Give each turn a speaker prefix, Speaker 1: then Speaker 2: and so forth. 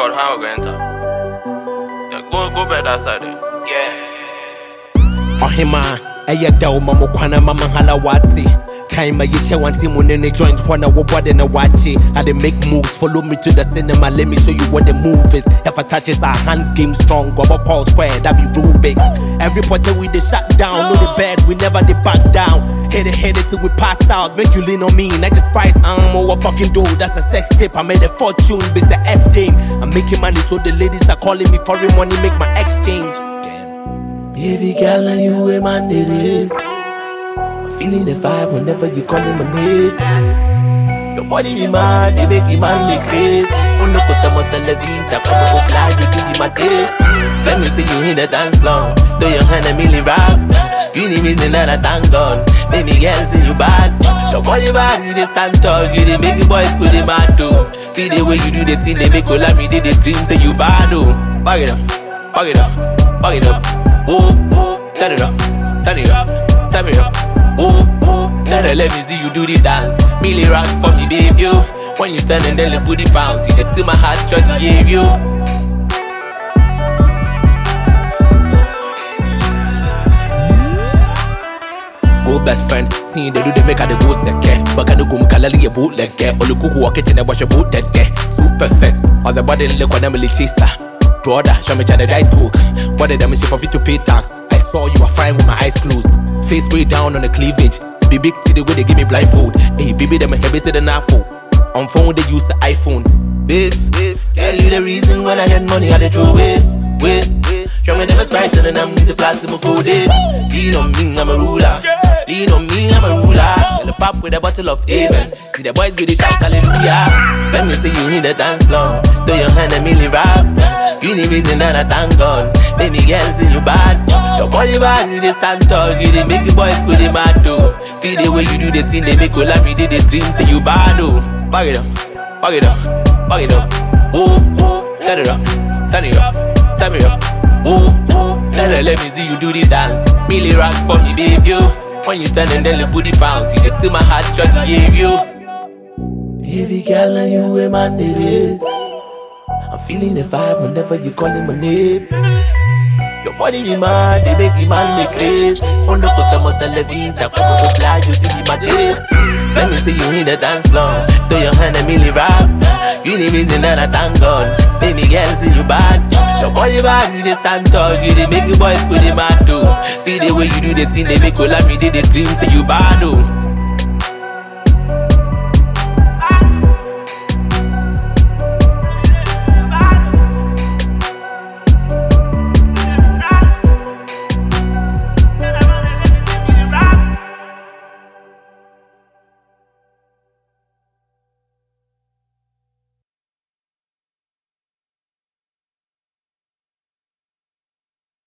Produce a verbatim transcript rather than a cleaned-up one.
Speaker 1: record how I go enter. Yeah, go go back that side there. Yeah.
Speaker 2: Oh hima, aya daw mamo kwana mama halawati. Time I share one team when they join Juana what in a watch it. I they make moves, follow me to the cinema, let me show you what the move is. If I touch it, our hand game strong, go up Paul Square, that be Rubik. Every porter we they shut down, no the bed, we never they back down. Hit it, hit it till we pass out, make you lean on me, like a sprite, I'm over fucking do. That's a sex tip, I made a fortune, it's the F game. I'm making money so the ladies are calling me foreign money, make my exchange. Damn. Baby girl, and you a man it is. Feeling the vibe whenever you calling my name. Your body be mad, they make me man me crazy. Oh no, put a muscle la vida, como apply you to be my taste. Let me see you in the dance floor, throw your hand and me rap. You the reason that I thank God. Baby girl, see you bad. Your body bad, you the stand tall, you the make the boys put the mad too. See the way you do the thing, they make all of me, they scream, say you bad oh. Fuck it up, fuck it up, fuck it up. Whoa, turn it up, turn it up, turn it up. Oh, tell her let me see you do the dance. Really rock for me, baby. You. When you turn and then you put the bounce, you just steal my heart, try to give you. Go best friend, see they do they make her the go second. But can you go mkalali a boot like that? All the cuckoo walk it and I wash a boot that day. Super perfect. As a body look on them chaser. Brother, show me the dice book. What did them shit for fit to pay tax? I saw you were fine with my eyes closed. Face way down on the cleavage. Be big to the way they give me blindfold. Hey, baby, them a heavy to the apple. On phone, they use the iPhone. Babe, babe, tell you the reason when I get money, I they throw away. Wait, wait, show me them a sprite and then I'm need to plastic code. Lean on me, I'm a ruler. Lean on me, I'm a ruler. And the pop with a bottle of Amen. See the boys with the shout hallelujah. Let me see you in the dance floor. Throw your hand and me rap. You the reason that I thank God. Baby girl, see you bad. Your body bad, you just stand tall. You they make the boys put the mad too. See the way you do the thing, they make all of me, they scream, say you bad oh. Fuck it up, fuck it up, fuck it up. Oh, turn it up, turn it up, turn it up. Oh, tell her let me see you do the dance. Really rock for me, baby. You. When you turn and then you put the bounce, you just steal my heart, try to give you. Baby girl, and you a man it is. I'm feeling the vibe whenever you calling my name. Your body be mad, they make me man me crazy. Oh no, put the muscle la vida, como apply you to be my taste. Let me see you in the dance floor, throw your hand and me rap. You the reason that I thank God. Baby girl, see you bad. Your body bad, you just stand tall. You they make the boys put the mad too. See the way you do the thing, they make all of me, they scream, say you bad oh.